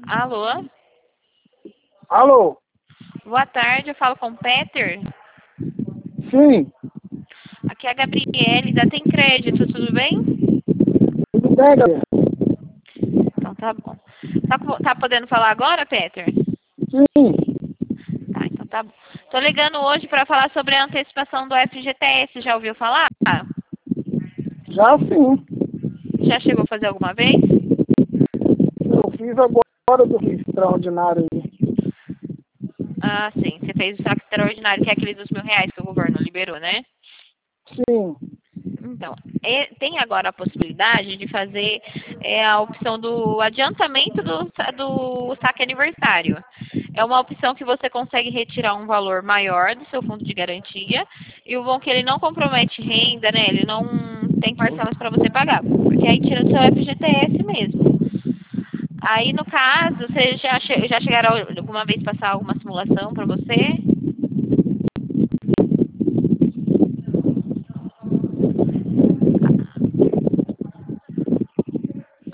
Alô? Alô? Boa tarde, eu falo com o Peter. Sim, Aqui é a Gabriele, da Tem Crédito, tudo bem? tudo bem, galera? Então tá bom. Tá podendo falar agora, Peter? Sim, Tá, então tá bom. Tô ligando hoje para falar sobre a antecipação do FGTS, já ouviu falar? já sim. Já chegou a fazer alguma vez? Eu fiz agora do extraordinário aí. Ah, sim, você fez o saque extraordinário, que é aquele dos R$ 1.000 que o governo liberou, né? Sim, Então, tem agora a possibilidade de fazer a opção do adiantamento do saque aniversário. É uma opção que você consegue retirar um valor maior do seu fundo de garantia, e o bom é que ele não compromete renda, né? Ele não tem parcelas para você pagar, porque aí tira do seu FGTS mesmo. Aí, no caso, vocês já chegaram alguma vez passar alguma simulação para você?